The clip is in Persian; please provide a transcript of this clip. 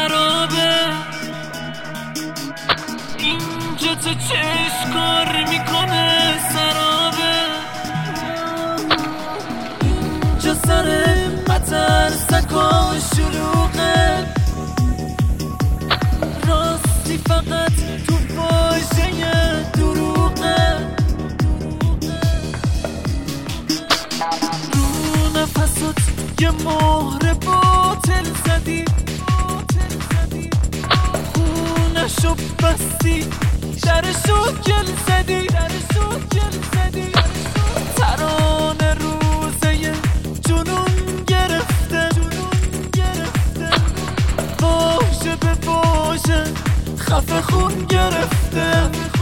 خرابه، اینجا تو چشم کار میکنه سرابه، اینجا سر قطر سکا شلوغه، راستی فقط تو واژه دروغه، رو نفست یه مهر باطل زدی، خونشو بستی درشو گل زدی، ترانه روزه جنون گرفته، واژه به واژه خفه خون گرفته.